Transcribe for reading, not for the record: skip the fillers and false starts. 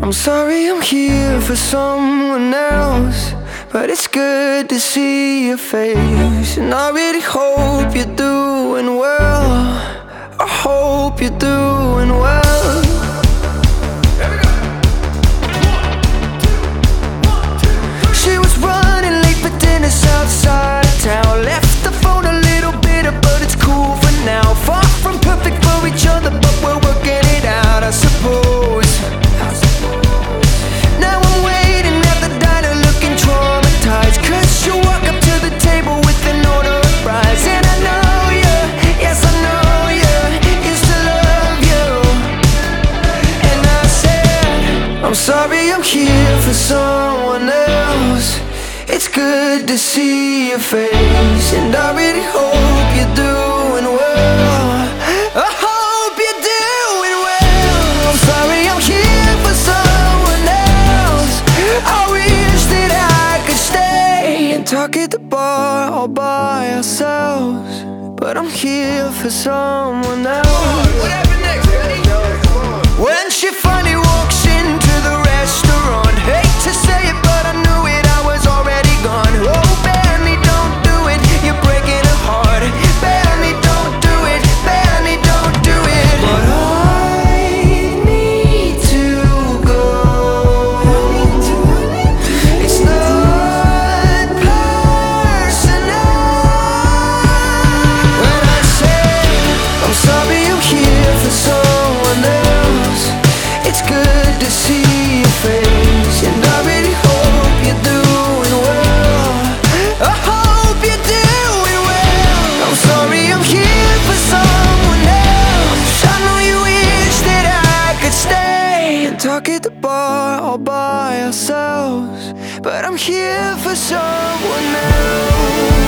I'm sorry I'm here for someone else, but it's good to see your face. And I really hope you're doing well. I hope you're doing well. She was running late for dinner outside of town. Left the phone a little bitter, but it's cool for now. Far from perfect for each other, but we're working it out, I suppose. Now I'm waiting at the diner looking traumatized, 'cause you walk up to the table with an order of fries. And I know you, yes I know you, used to love you. And I said, I'm sorry I'm here for someone else. It's good to see your face, and I really hope you're doing well. I hope you're doing well. I'm sorry I'm here for someone else. I wish that I could stay and talk at the bar all by ourselves, but I'm here for someone else. What happened next, Eddie? When she finally walks into the restaurant, hate to say it, but I knew it, I was already gone. Oh, Benny, don't do it, you're breaking her heart. Benny, don't do it, Benny, don't do it. But I need to go. It's not personal. When I say I'm sorry I'm here for someone else, it's good to see your face, and I really hope you're doing well. I hope you're doing well. I'm sorry I'm here for someone else. I know you wish that I could stay and talk at the bar all by ourselves, but I'm here for someone else.